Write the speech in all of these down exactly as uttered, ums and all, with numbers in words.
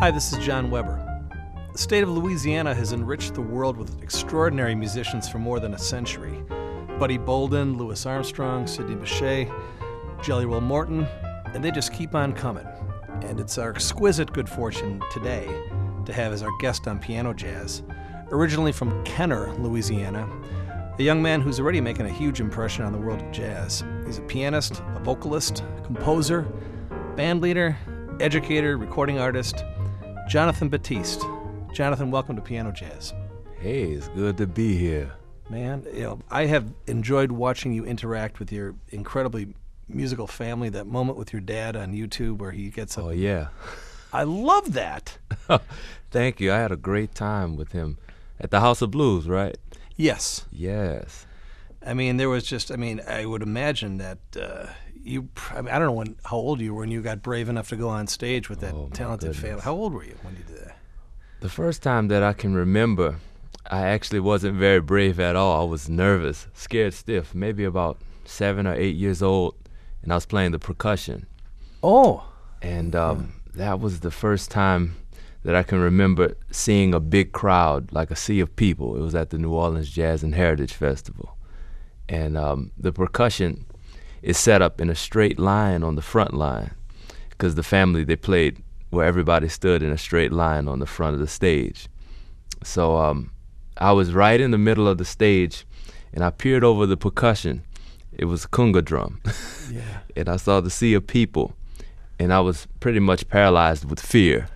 Hi, this is John Weber. The state of Louisiana has enriched the world with extraordinary musicians for more than a century. Buddy Bolden, Louis Armstrong, Sidney Bechet, Jelly Roll Morton, and they just keep on coming. And it's our exquisite good fortune today to have as our guest on Piano Jazz, originally from Kenner, Louisiana, a young man who's already making a huge impression on the world of jazz. He's a pianist, a vocalist, composer, band leader, educator, recording artist, Jonathan Batiste. Jonathan, welcome to Piano Jazz. Hey, it's good to be here. Man, you know, I have enjoyed watching you interact with your incredibly musical family. That moment with your dad on YouTube where he gets up. Oh, yeah. I love that. Thank you. I had a great time with him at the House of Blues, right? Yes. Yes. I mean, there was just, I mean, I would imagine that uh, you, I, mean, I don't know when, how old you were when you got brave enough to go on stage with that Oh, my talented goodness. family. How old were you when you did that? The first time that I can remember, I actually wasn't very brave at all. I was nervous, scared stiff, maybe about seven or eight years old, and I was playing the percussion. Oh. And um, that was the first time that I can remember seeing a big crowd, like a sea of people. It was at the New Orleans Jazz and Heritage Festival. And um, the percussion is set up in a straight line on the front line because the family, they played where everybody stood in a straight line on the front of the stage. So um, I was right in the middle of the stage, and I peered over the percussion. It was a conga drum. Yeah. And I saw the sea of people, and I was pretty much paralyzed with fear.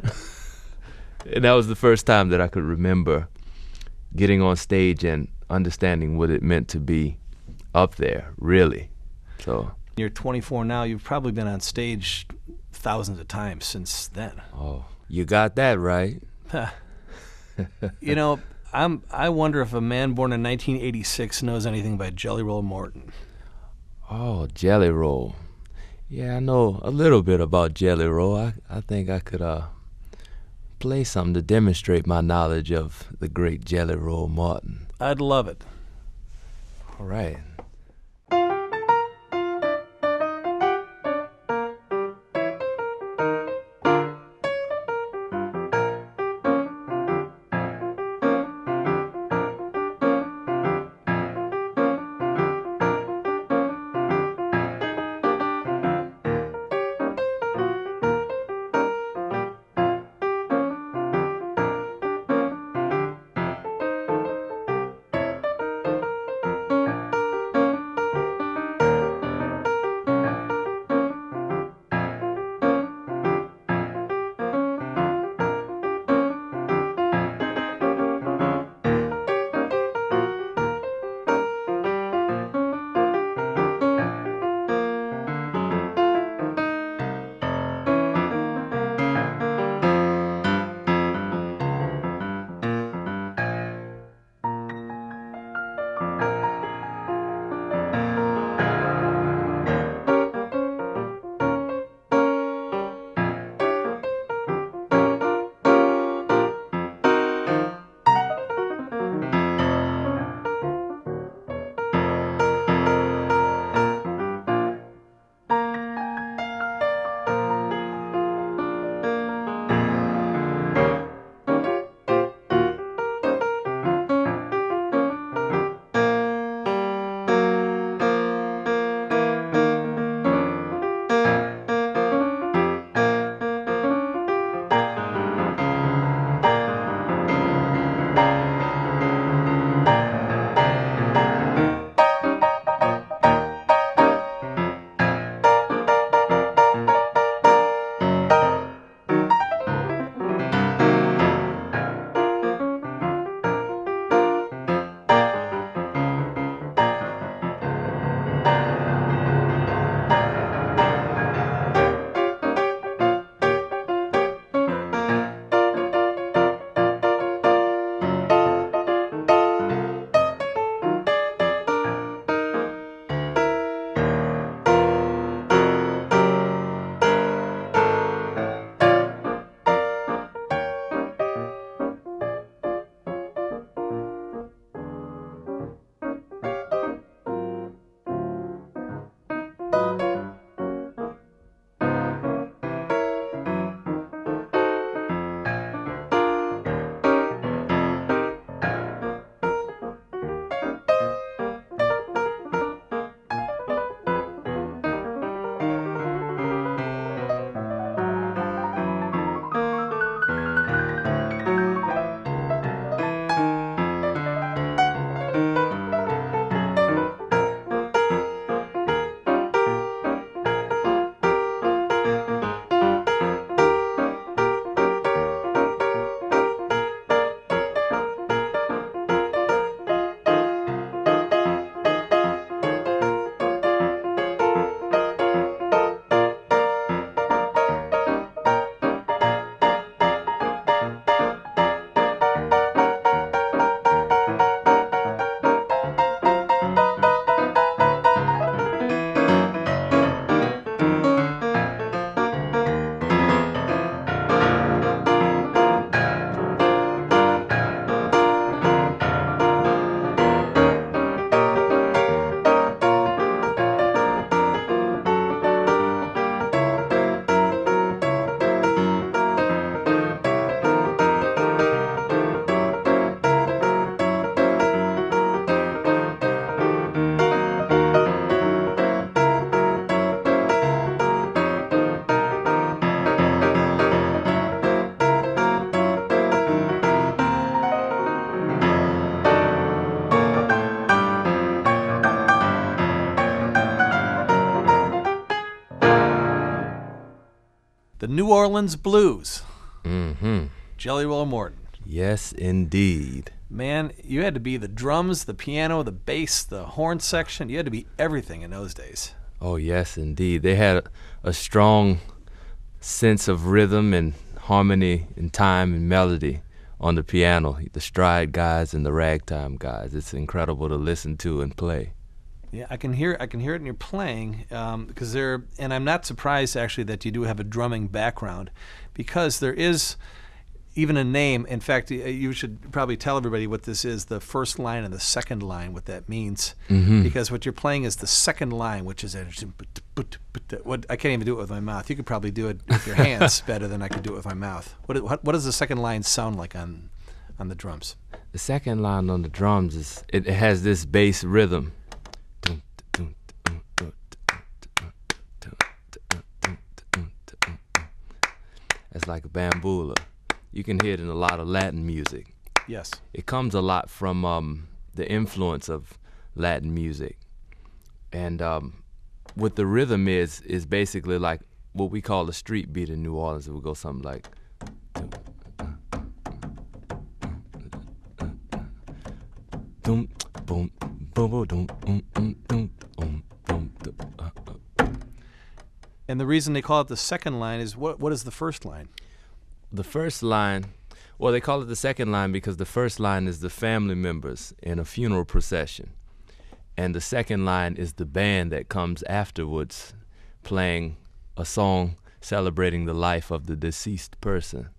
And that was the first time that I could remember getting on stage and understanding what it meant to be up there, really. So, You're twenty-four now. You've probably been on stage thousands of times since then. oh, you got that right. You know, I'm. I wonder if a man born in nineteen eighty-six knows anything by Jelly Roll Morton. Oh, Jelly Roll. Yeah, I know a little bit about Jelly Roll. I, I think I could uh, play something to demonstrate my knowledge of the great Jelly Roll Morton. I'd love it. All right. The New Orleans Blues. Mm-hmm. Jelly Roll Morton. Yes, indeed. Man, you had to be the drums, the piano, the bass, the horn section. You had to be everything in those days. Oh, yes, indeed. They had a, a strong sense of rhythm and harmony and time and melody on the piano, the stride guys and the ragtime guys. It's incredible to listen to and play. Yeah, I can hear I can hear it in your playing um, because there, and I'm not surprised actually that you do have a drumming background, because there is even a name. In fact, you should probably tell everybody what this is: the first line and the second line, what that means. Mm-hmm. Because what you're playing is the second line, which is a, what I can't even do it with my mouth. You could probably do it with your hands better than I could do it with my mouth. What what, what does the second line sound like on on the drums? The second line on the drums is it, it has this bass rhythm. It's like a bambula. You can hear it in a lot of Latin music. Yes. It comes a lot from um, the influence of Latin music. And um, what the rhythm is, is basically like what we call a street beat in New Orleans. It would go something like... And the reason they call it the second line is, what? What is the first line? The first line, well, they call it the second line because the first line is the family members in a funeral procession. And the second line is the band that comes afterwards playing a song celebrating the life of the deceased person.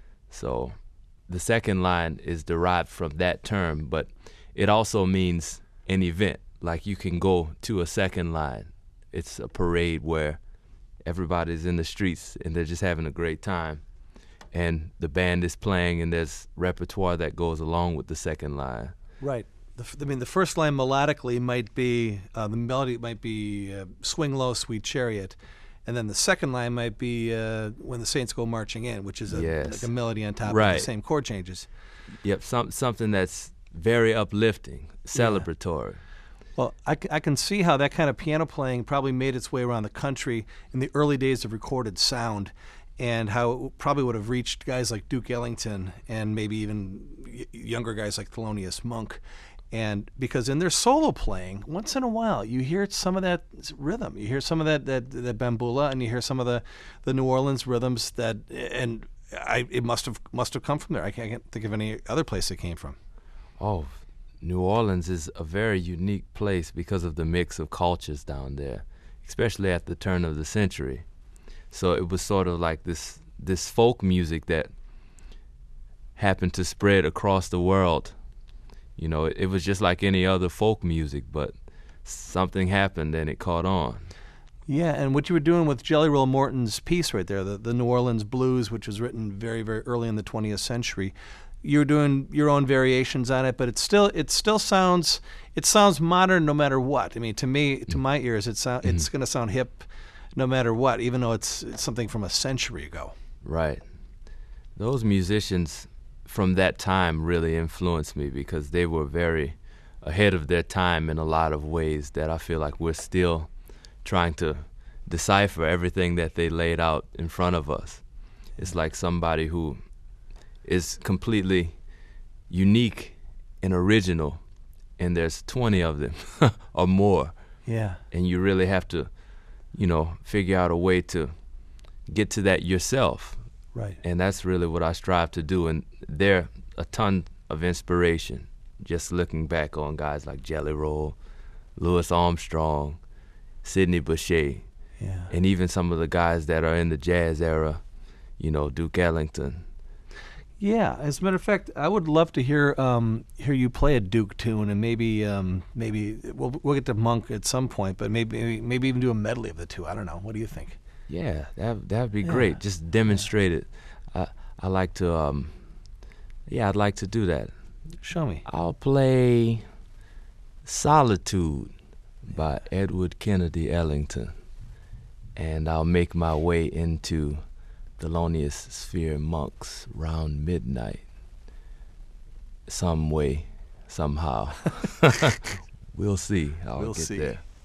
So the second line is derived from that term, but it also means an event. Like you can go to a second line. It's a parade where everybody's in the streets and they're just having a great time. And the band is playing and there's repertoire that goes along with the second line. Right. The, I mean, the first line melodically might be, uh, the melody might be uh, Swing Low, Sweet Chariot. And then the second line might be uh, When the Saints Go Marching In, which is a, yes. like a melody on top right. of the same chord changes. Yep, some, something that's very uplifting, celebratory. Yeah. Well, I, c- I can see how that kind of piano playing probably made its way around the country in the early days of recorded sound, and how it probably would have reached guys like Duke Ellington and maybe even y- younger guys like Thelonious Monk. And because in their solo playing, once in a while, you hear some of that rhythm. You hear some of that that, that bambula, and you hear some of the, the New Orleans rhythms that, and I it must have must have come from there. I can't, I can't think of any other place it came from. Oh, New Orleans is a very unique place because of the mix of cultures down there, especially at the turn of the century. So it was sort of like this this folk music that happened to spread across the world. You know, it, it was just like any other folk music, but something happened and it caught on. Yeah, and what you were doing with Jelly Roll Morton's piece right there, the, the New Orleans Blues, which was written very, very early in the twentieth century, you were doing your own variations on it, but it still it still sounds it sounds modern no matter what. I mean, to me, to my ears, it sound, mm-hmm. it's going to sound hip no matter what, even though it's, it's something from a century ago. Right. Those musicians from that time really influenced me because they were very ahead of their time in a lot of ways that I feel like we're still trying to decipher everything that they laid out in front of us. It's like somebody who is completely unique and original, and there's twenty of them or more. Yeah. And you really have to, you know, figure out a way to get to that yourself. Right. And that's really what I strive to do. And they're a ton of inspiration, just looking back on guys like Jelly Roll, Louis Armstrong, Sidney Bechet, yeah. and even some of the guys that are in the jazz era, you know, Duke Ellington. Yeah, as a matter of fact, I would love to hear um, hear you play a Duke tune, and maybe um, maybe we'll we'll get to Monk at some point, but maybe maybe even do a medley of the two. I don't know. What do you think? Yeah, that that'd be yeah. great. Just demonstrate yeah. it. I I like to um, yeah, I'd like to do that. Show me. I'll play Solitude by Edward Kennedy Ellington, and I'll make my way into Thelonious Sphere Monk's Round Midnight some way, somehow. We'll see. I'll we'll get see. there.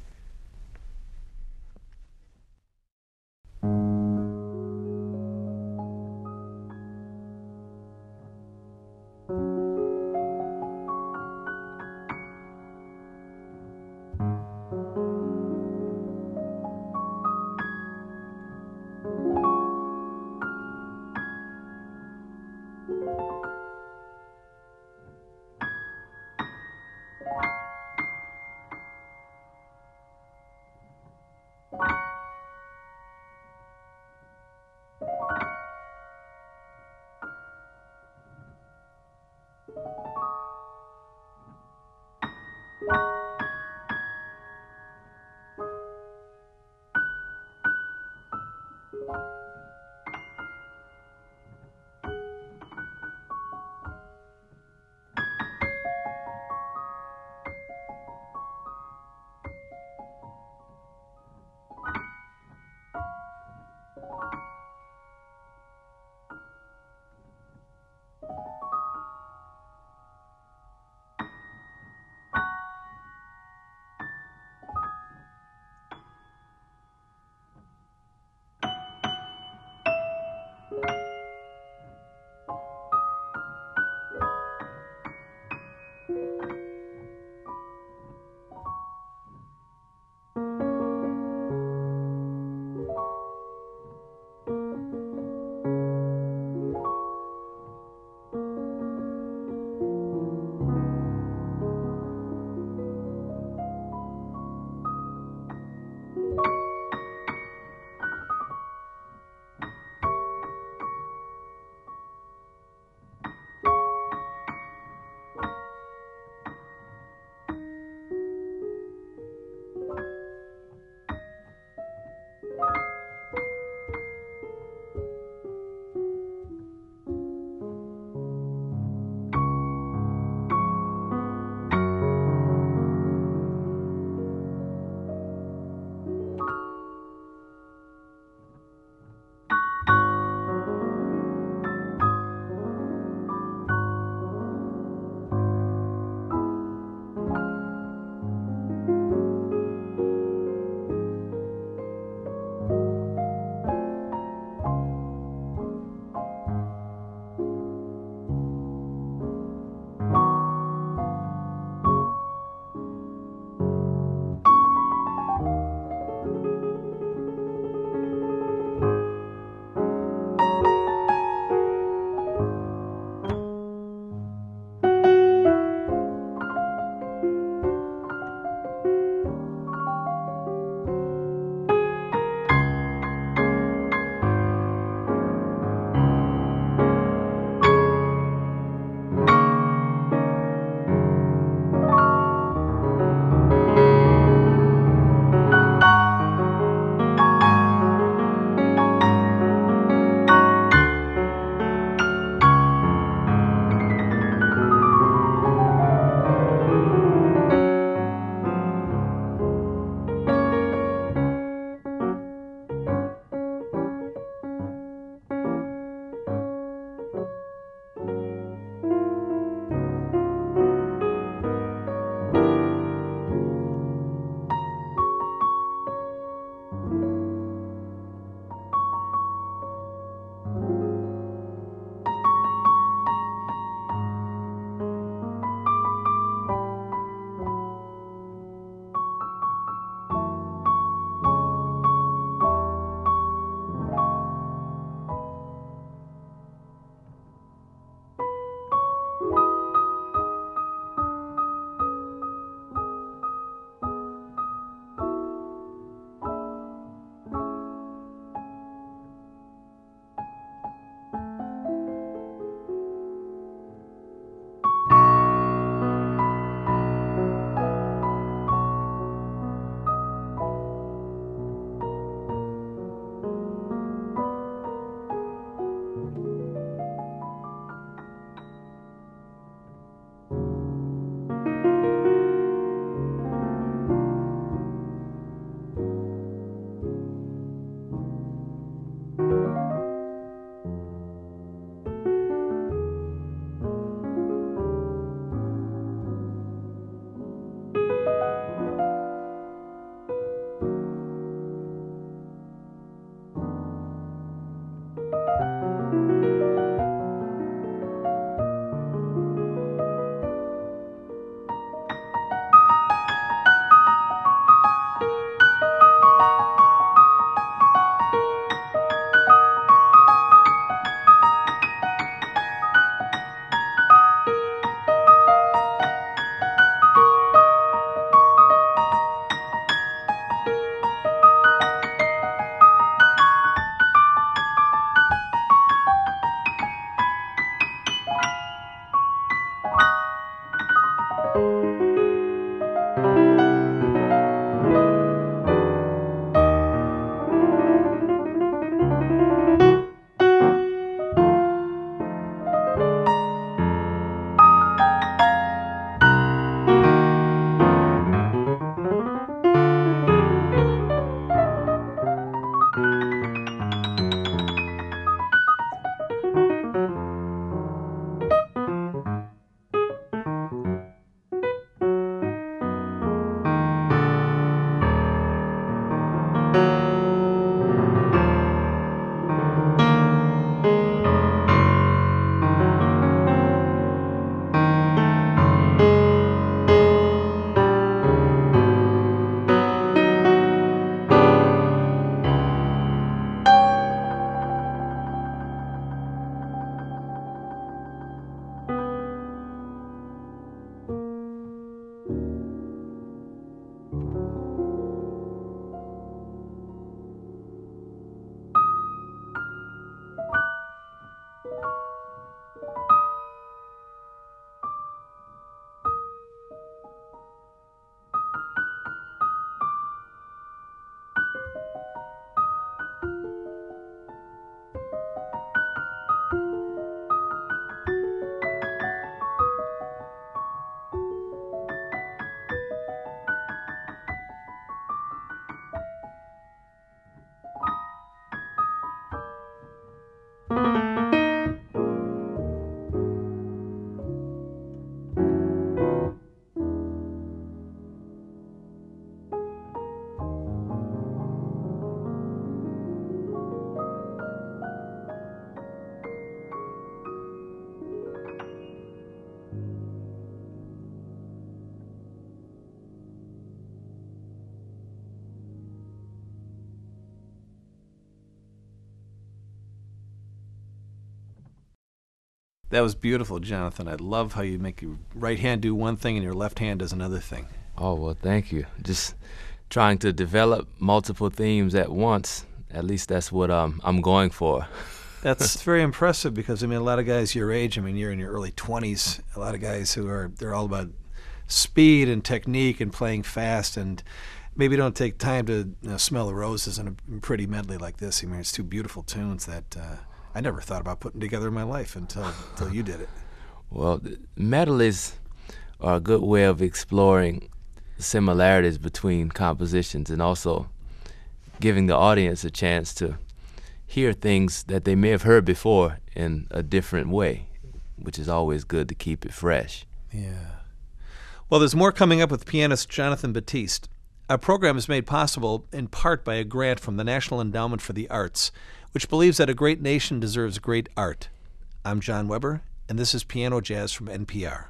That was beautiful, Jonathan. I love how you make your right hand do one thing and your left hand does another thing. Oh, well, thank you. Just trying to develop multiple themes at once. At least that's what um, I'm going for. That's very impressive because, I mean, a lot of guys your age, I mean, you're in your early twenties, a lot of guys who are, they're all about speed and technique and playing fast and maybe don't take time to you know, smell the roses in a pretty medley like this. I mean, it's two beautiful tunes that uh, I never thought about putting together in my life until until you did it. Well, medleys are a good way of exploring similarities between compositions and also giving the audience a chance to hear things that they may have heard before in a different way, which is always good to keep it fresh. Yeah. Well, there's more coming up with pianist Jonathan Batiste. Our program is made possible in part by a grant from the National Endowment for the Arts, which believes that a great nation deserves great art. I'm John Weber, and this is Piano Jazz from N P R.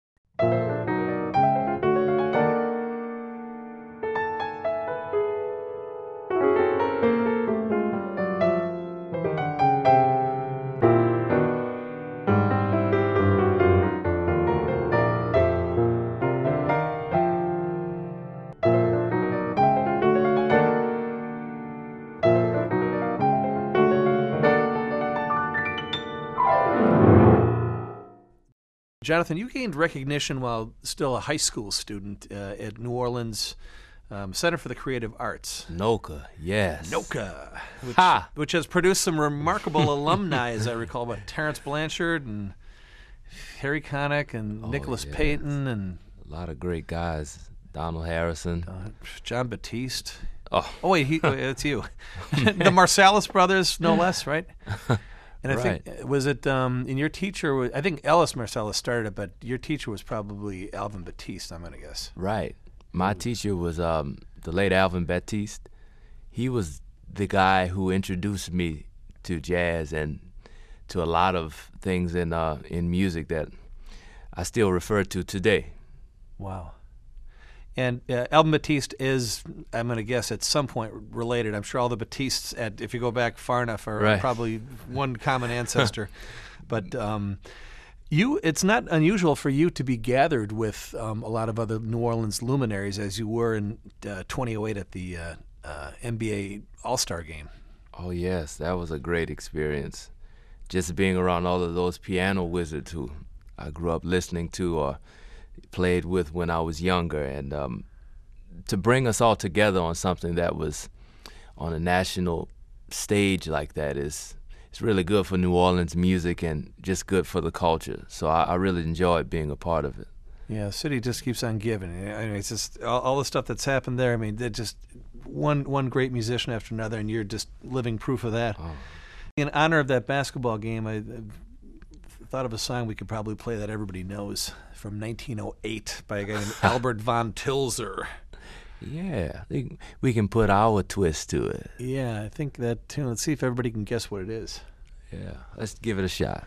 Jonathan, you gained recognition while still a high school student uh, at New Orleans um, Center for the Creative Arts. NOCCA, yes. NOCCA, which, Ha! which has produced some remarkable alumni, as I recall, about Terrence Blanchard and Harry Connick and Oh, Nicholas yes. Payton and A lot of great guys. Donald Harrison. uh, John Batiste. Oh, Oh, wait, he, it's you. The Marsalis brothers, no less, right? And I Right. think, was it, um, and your teacher, was, I think Ellis Marsalis started it, but your teacher was probably Alvin Batiste, I'm going to guess. right. My teacher was um, the late Alvin Batiste. He was the guy who introduced me to jazz and to a lot of things in uh, in music that I still refer to today. Wow. And uh, Alvin Batiste is, I'm going to guess, at some point related. I'm sure all the Batistes, at, if you go back far enough, are Right. probably one common ancestor. But um, you, it's not unusual for you to be gathered with um, a lot of other New Orleans luminaries, as you were in uh, twenty oh eight at the uh, uh, N B A All-Star Game. Oh yes, that was a great experience. Just being around all of those piano wizards who I grew up listening to or played with when I was younger, and um, to bring us all together on something that was on a national stage like that is it's really good for New Orleans music and just good for the culture. So I, I really enjoyed being a part of it. Yeah, the city just keeps on giving. I mean, it's just all, all the stuff that's happened there. I mean, they're just one one great musician after another, and you're just living proof of that. Oh. In honor of that basketball game, I, I thought of a song we could probably play that everybody knows from nineteen oh eight by a guy named Albert von Tilzer. Yeah, they- we can put our twist to it. Yeah, I think that tune. Let's see if everybody can guess what it is. Yeah, let's give it a shot.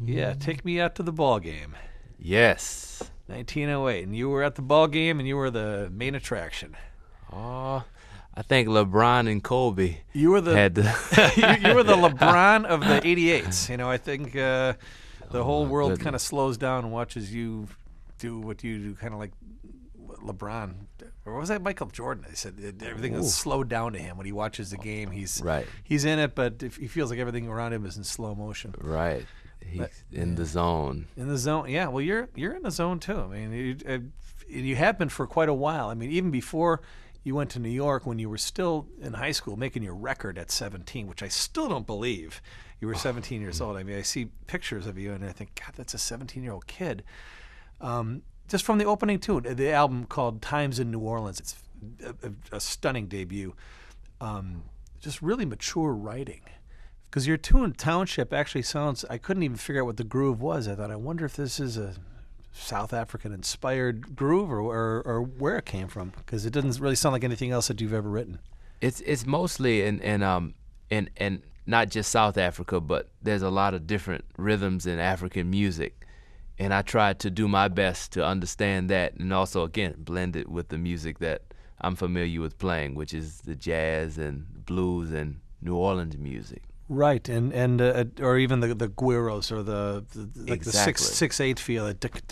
Yeah, Take Me Out to the Ball Game. Yes. nineteen oh eight. And you were at the ball game, and you were the main attraction. Oh, I think LeBron and Kobe You were the had the you, you were the LeBron of the eighty-eights. You know, I think uh, the Oh, whole my world goodness. kind of slows down and watches you do what you do, kind of like LeBron. Or was that Michael Jordan? They said it- everything is Ooh. slowed down to him when he watches the game. He's Right. he's in it, but if he feels like everything around him is in slow motion. Right. He's But- in the zone. In the zone, yeah. Well, you're you're in the zone too. I mean, you, uh, you have been for quite a while. I mean, even before you went to New York, when you were still in high school, making your record at seventeen, which I still don't believe you were seventeen years old. I mean, I see pictures of you, and I think, God, that's a seventeen-year-old kid. Um, just from the opening tune, the album called "Times in New Orleans." It's a, a, a stunning debut. Um, just really mature writing. Because your tune Township actually sounds, I couldn't even figure out what the groove was. I thought, I wonder if this is a South African inspired groove or, or, or where it came from. Because it doesn't really sound like anything else that you've ever written. It's it's mostly in in um in in not just South Africa, but there's a lot of different rhythms in African music, and I tried to do my best to understand that, and also again blend it with the music that I'm familiar with playing, which is the jazz and blues and New Orleans music. Right, and and uh, or even the the guiros or the, the like the six Exactly. six eight feel.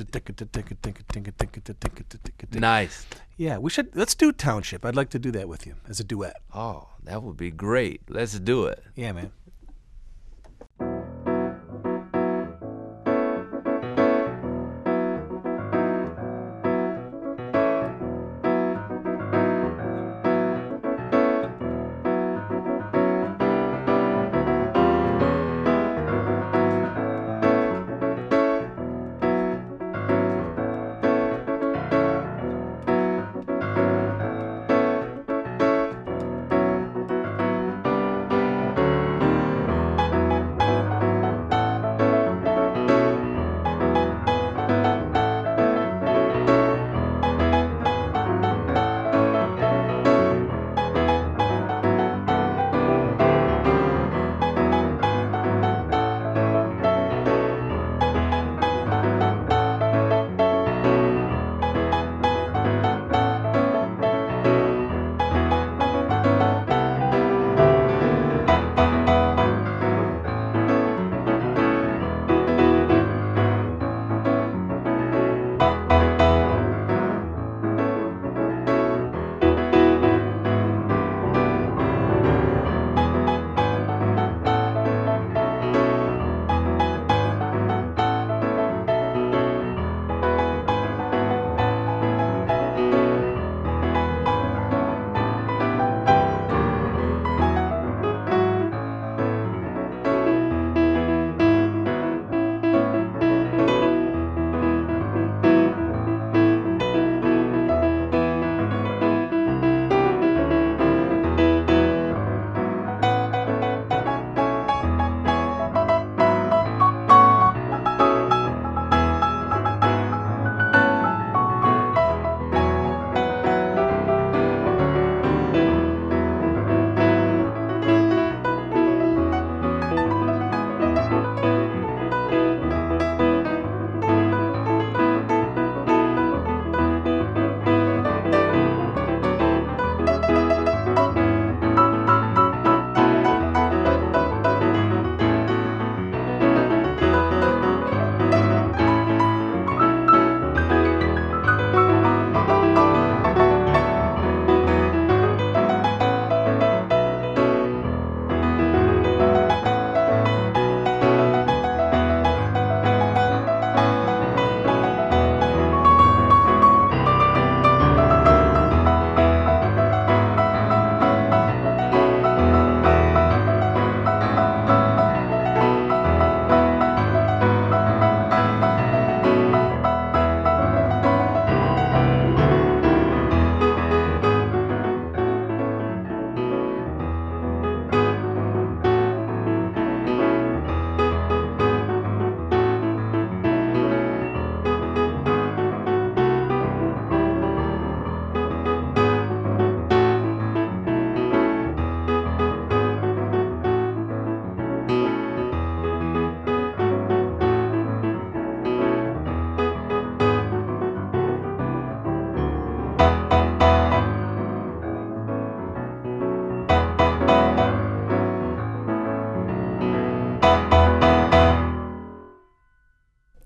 Nice. Yeah, we should let's do Township. I'd like to do that with you as a duet. Oh, that would be great. Let's do it. Yeah, man.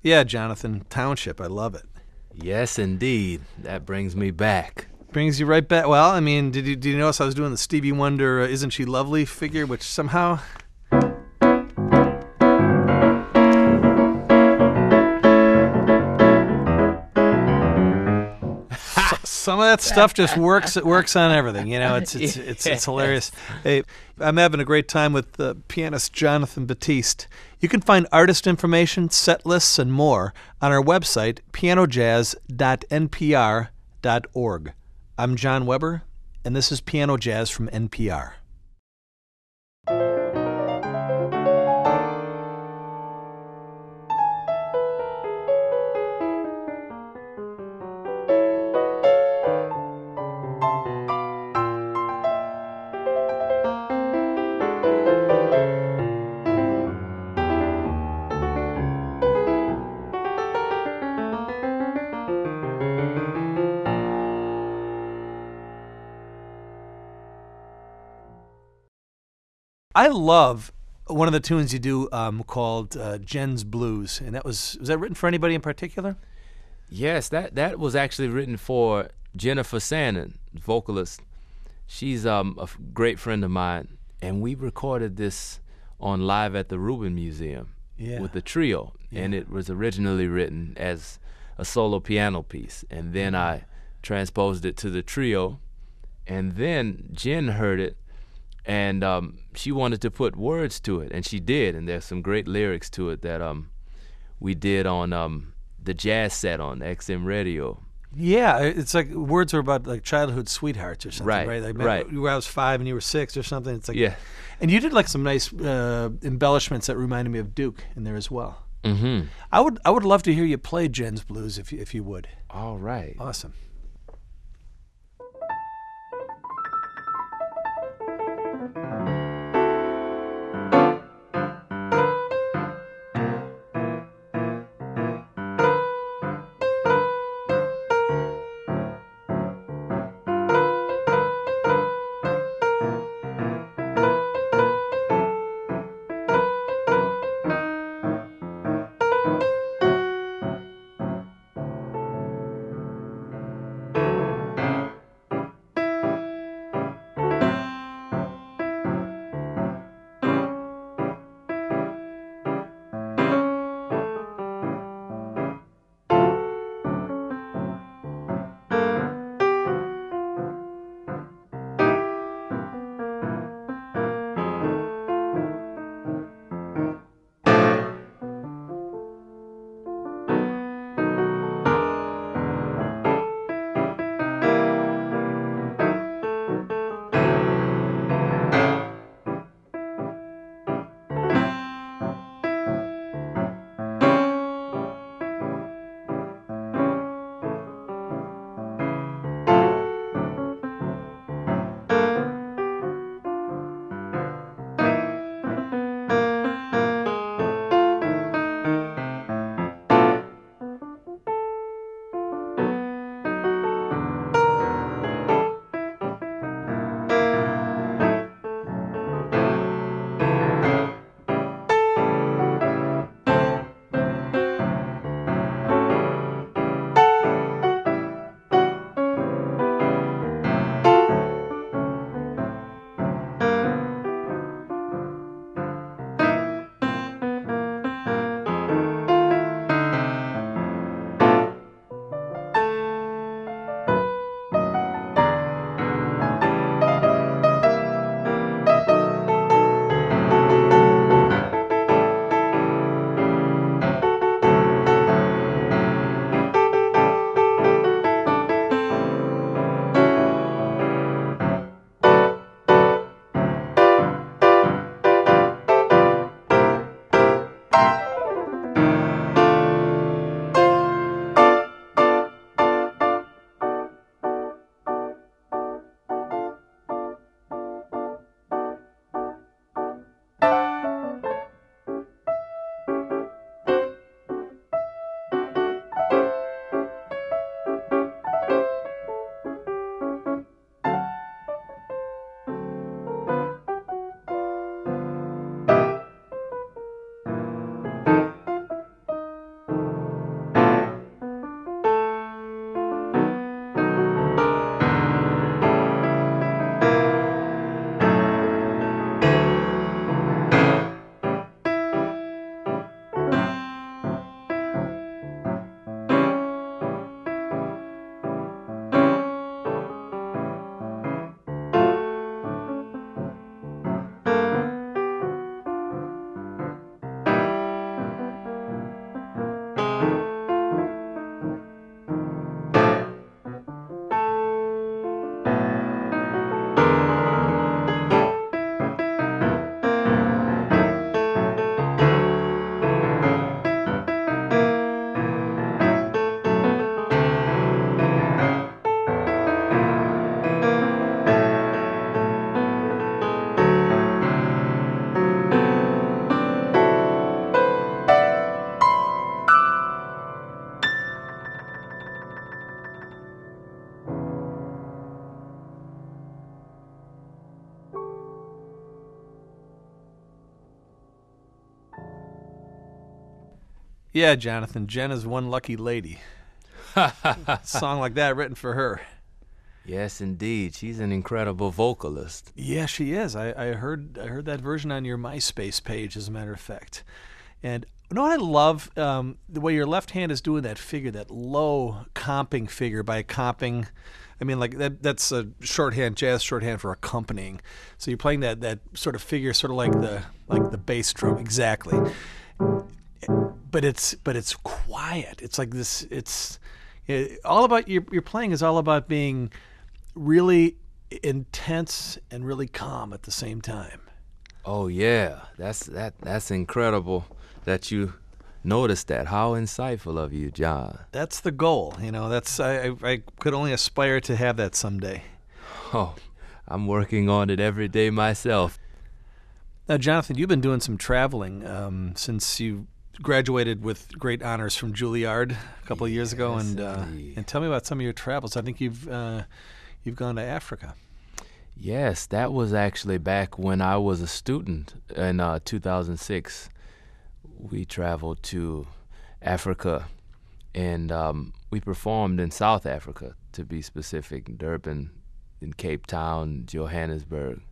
Yeah, Jonathan, Township. I love it. Yes, indeed. That brings me back. Brings you right back. Well, I mean, did you, did you notice I was doing the Stevie Wonder uh, Isn't She Lovely figure, which somehow... Some of that stuff just works. It works on everything, you know. It's it's it's, it's hilarious. Hey, I'm having a great time with uh, pianist Jonathan Batiste. You can find artist information, set lists, and more on our website, piano jazz dot n p r dot org. I'm John Weber, and this is Piano Jazz from N P R. I love one of the tunes you do um, called uh, Jen's Blues, and that was was that written for anybody in particular? Yes, that, that was actually written for Jennifer Sannon, vocalist. She's um, a f- great friend of mine, and we recorded this on Live at the Rubin Museum Yeah. with the trio, Yeah. and it was originally written as a solo piano piece, and then I transposed it to the trio, and then Jen heard it, and um, she wanted to put words to it, and she did, and there's some great lyrics to it that um, we did on um, the jazz set on X M Radio. Yeah, it's like words are about like childhood sweethearts or something, right? Right, Like right. when I was five and you were six or something. It's like, Yeah. And you did like some nice uh, embellishments that reminded me of Duke in there as well. Mm-hmm. I would I would love to hear you play Jen's Blues if you, if you would. All right. Awesome. Yeah, Jonathan, Jen is one lucky lady. A song like that written for her. Yes, indeed. She's an incredible vocalist. Yeah, she is. I, I heard I heard that version on your MySpace page, as a matter of fact. And you know what I love? Um, the way your left hand is doing that figure, that low comping figure by comping. I mean, like that that's a shorthand, jazz shorthand for accompanying. So you're playing that, that sort of figure, sort of like the like the bass drum, exactly. But it's but it's quiet. It's like this. It's it, all about your your playing is all about being really intense and really calm at the same time. Oh yeah, that's that that's incredible that you noticed that. How insightful of you, John. That's the goal, you know. That's I I, I could only aspire to have that someday. Oh, I'm working on it every day myself. Now, Jonathan, you've been doing some traveling um, since you graduated with great honors from Juilliard a couple of years ago, Yes, and uh, indeed. and tell me about some of your travels. I think you've uh, you've gone to Africa. Yes, that was actually back when I was a student in uh, two thousand six. We traveled to Africa, and um, we performed in South Africa, to be specific, Durban, in Cape Town, Johannesburg.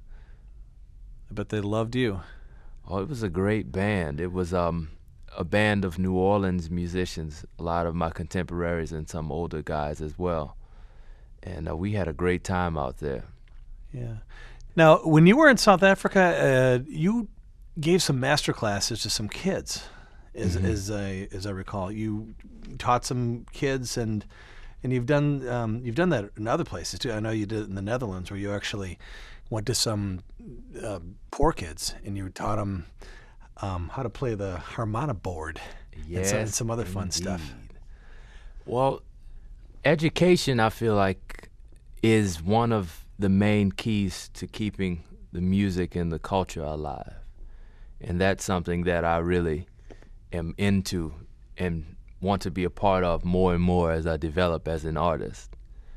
I bet they loved you. Oh, it was a great band. It was um, a band of New Orleans musicians, a lot of my contemporaries and some older guys as well. And uh, we had a great time out there. Yeah. Now, when you were in South Africa, uh, you gave some master classes to some kids, as Mhm. as I as I recall. You taught some kids, and and you've done um, you've done that in other places too. I know you did it in the Netherlands, where you actually went to some uh, poor kids and you taught them um, how to play the harmonica board and, some, and Yes, some other fun stuff. indeed. Well, education, I feel like, is one of the main keys to keeping the music and the culture alive. And that's something that I really am into and want to be a part of more and more as I develop as an artist.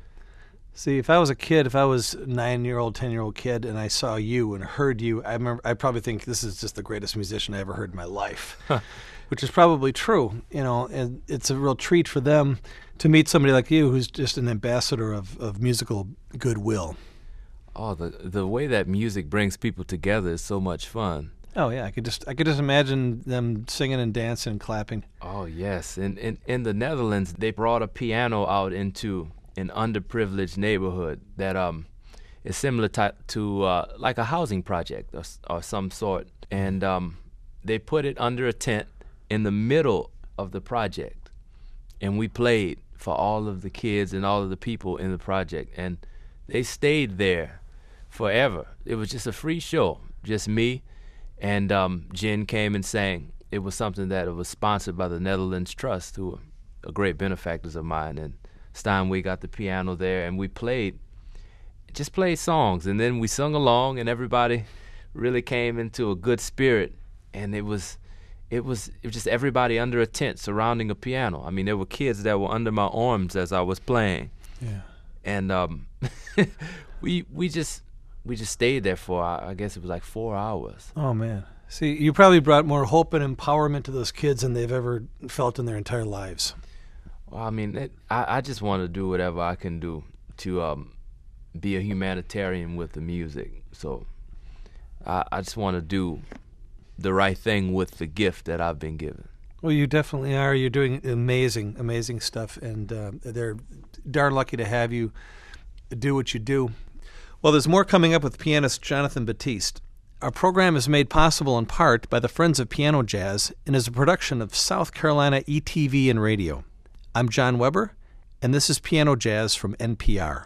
See, if I was a kid, if I was a nine-year-old, ten-year-old kid, and I saw you and heard you, I remember I'd probably think this is just the greatest musician I ever heard in my life, which is probably true. You know, and it's a real treat for them to meet somebody like you, who's just an ambassador of, of musical goodwill. Oh, the the way that music brings people together is so much fun. Oh yeah, I could just I could just imagine them singing and dancing and clapping. Oh yes, in in in the Netherlands, they brought a piano out into an underprivileged neighborhood that um is similar to, to uh, like a housing project or, s- or some sort, and um they put it under a tent in the middle of the project, and we played for all of the kids and all of the people in the project, and they stayed there forever. It was just a free show, just me, and um, Jen came and sang. It was something that was sponsored by the Netherlands Trust, who are great benefactors of mine, and Steinway got the piano there, and we played, just played songs, and then we sung along, and everybody really came into a good spirit, and it was, it was, it was just everybody under a tent surrounding a piano. I mean, there were kids that were under my arms as I was playing, Yeah. and um, we we just we just stayed there for I I guess it was like four hours. Oh man. See, you probably brought more hope and empowerment to those kids than they've ever felt in their entire lives. Well, I mean, it, I I just want to do whatever I can do to um, be a humanitarian with the music. So I I just want to do the right thing with the gift that I've been given. Well, you definitely are. You're doing amazing, amazing stuff, and uh, they're darn lucky to have you do what you do. Well, there's more coming up with pianist Jonathan Batiste. Our program is made possible in part by the Friends of Piano Jazz and is a production of South Carolina E T V and Radio. I'm John Weber, and this is Piano Jazz from N P R.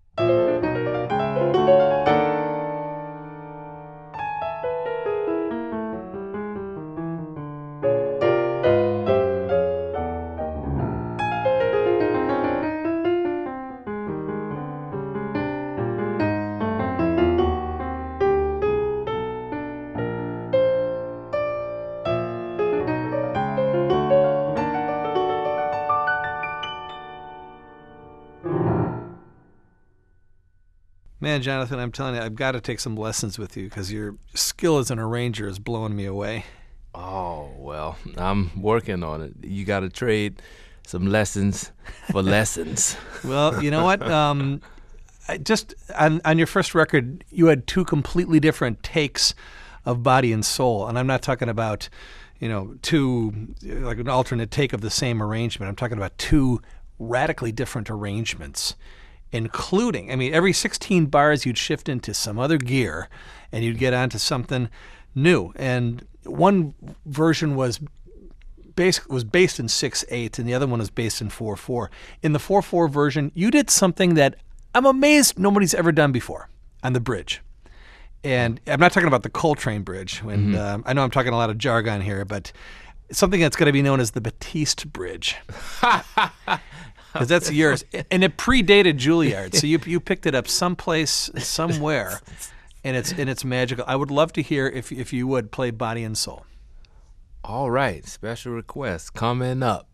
Man, Jonathan, I'm telling you, I've got to take some lessons with you because your skill as an arranger is blowing me away. Oh, well, I'm working on it. You got to trade some lessons for lessons. Well, you know what? Um, I just on, on your first record, you had two completely different takes of Body and Soul. And I'm not talking about, you know, two, like an alternate take of the same arrangement. I'm talking about two radically different arrangements, including, I mean, every sixteen bars you'd shift into some other gear and you'd get onto something new. And one version was basic was based in six eight, and the other one was based in four four. In the four four version, you did something that I'm amazed nobody's ever done before on the bridge. And I'm not talking about the Coltrane bridge. And mm-hmm. um, I know I'm talking a lot of jargon here, but something that's going to be known as the Batiste bridge. Because that's yours. And it predated Juilliard, so you you picked it up someplace, somewhere. And it's and it's magical. I would love to hear if if you would play Body and Soul. All right, special request coming up.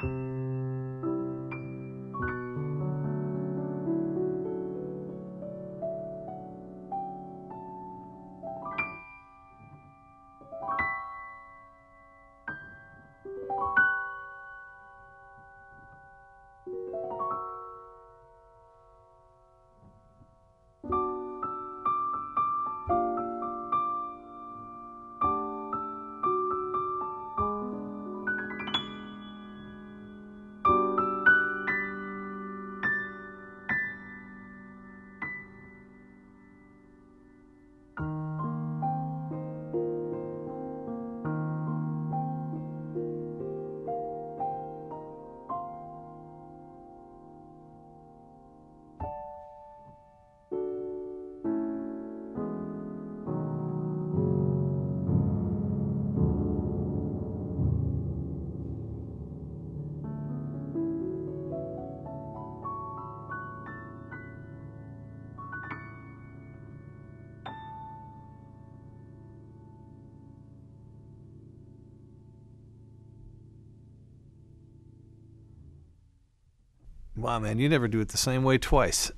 Wow, man, you never do it the same way twice.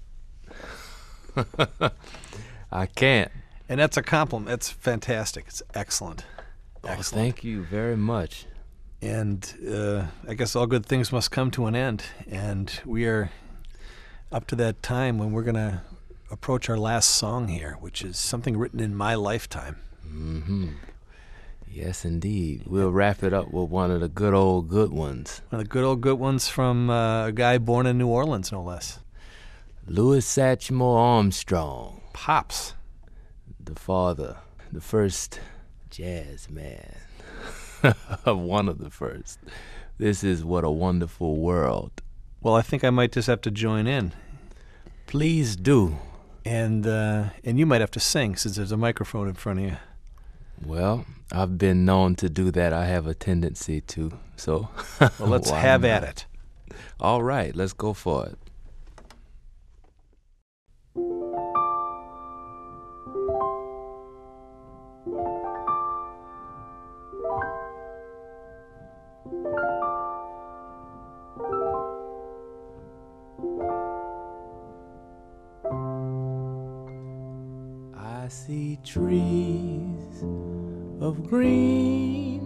I can't. And that's a compliment. That's fantastic. It's excellent. Oh, Excellent. thank you very much. And uh, I guess all good things must come to an end. And we are up to that time when we're going to approach our last song here, which is something written in my lifetime. Mm-hmm. Yes, indeed. We'll wrap it up with one of the good old good ones. One of the good old good ones from uh, a guy born in New Orleans, no less. Louis Satchmo Armstrong. Pops. The father, the first jazz man. One of the first. This is What a Wonderful World. Well, I think I might just have to join in. Please do. And uh, and you might have to sing since there's a microphone in front of you. Well, I've been known to do that. I have a tendency to. So, well, let's have not? at it. All right, let's go for it. I see trees of green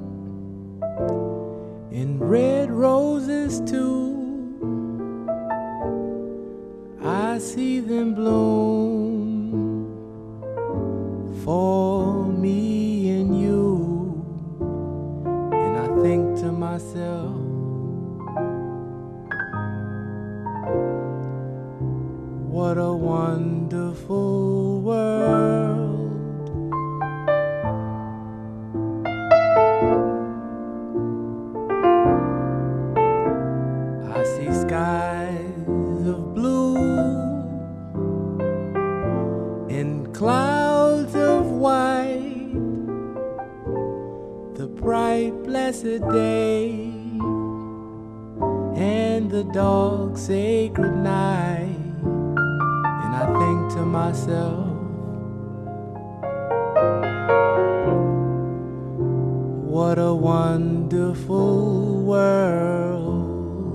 and red roses too. I see them bloom for me and you, and I think to myself, what a wonderful world. I see skies of blue and clouds of white, the bright blessed day and the dark sacred night. I think to myself, what a wonderful world.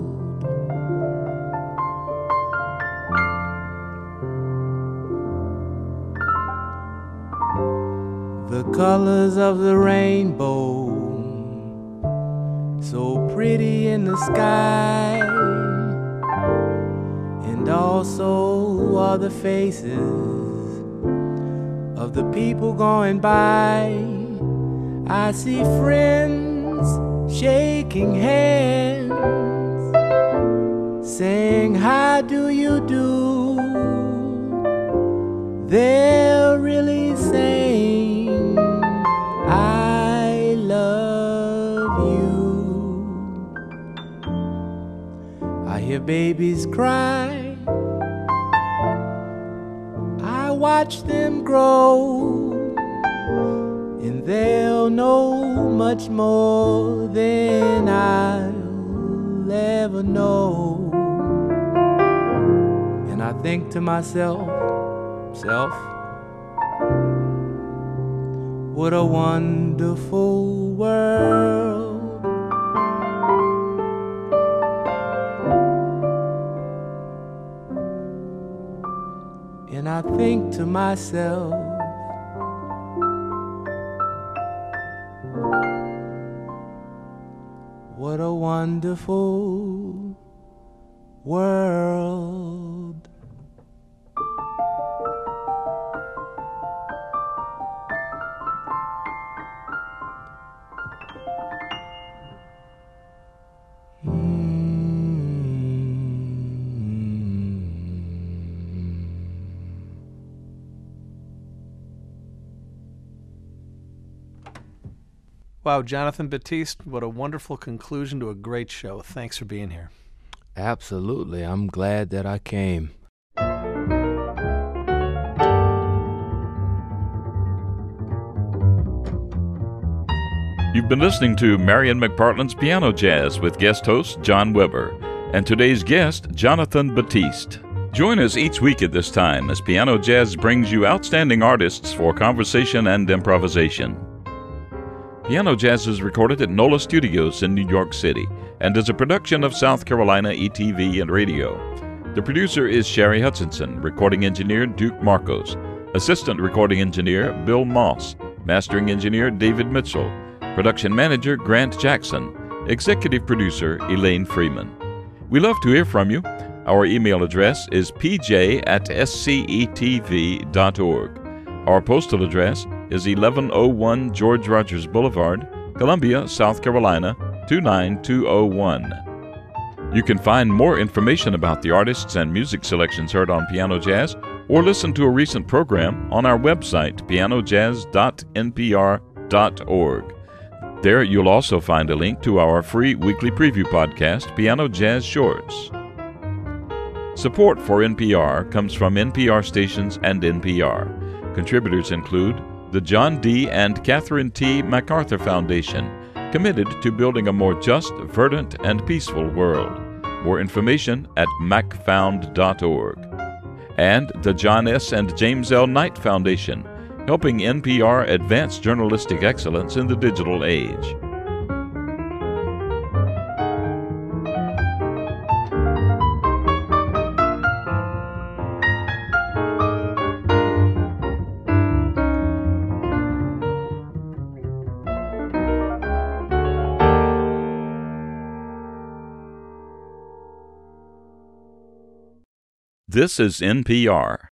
The colors of the rainbow, so pretty in the sky, and also are the faces of the people going by. I see friends shaking hands, saying, how do you do? They're really saying, I love you. I hear babies cry, I watch them grow, and they'll know much more than I'll ever know. And I think to myself, self, what a wonderful world. think to myself, what a wonderful world. Wow, Jonathan Batiste, what a wonderful conclusion to a great show. Thanks for being here. Absolutely. I'm glad that I came. You've been listening to Marion McPartland's Piano Jazz with guest host John Weber and today's guest, Jonathan Batiste. Join us each week at this time as Piano Jazz brings you outstanding artists for conversation and improvisation. Piano Jazz is recorded at NOLA Studios in New York City and is a production of South Carolina E T V and Radio. The producer is Sherry Hutchinson, recording engineer Duke Marcos, assistant recording engineer Bill Moss, mastering engineer David Mitchell, production manager Grant Jackson, executive producer Elaine Freeman. We love to hear from you. Our email address is p j at s c e t v dot org. Our postal address is eleven oh one George Rogers Boulevard, Columbia, South Carolina, two nine two oh one. You can find more information about the artists and music selections heard on Piano Jazz or listen to a recent program on our website, piano jazz dot n p r dot org. There you'll also find a link to our free weekly preview podcast, Piano Jazz Shorts. Support for N P R comes from N P R stations and N P R. Contributors include the John D. and Catherine T. MacArthur Foundation, committed to building a more just, verdant, and peaceful world. More information at mac found dot org. And the John S. and James L. Knight Foundation, helping N P R advance journalistic excellence in the digital age. This is N P R.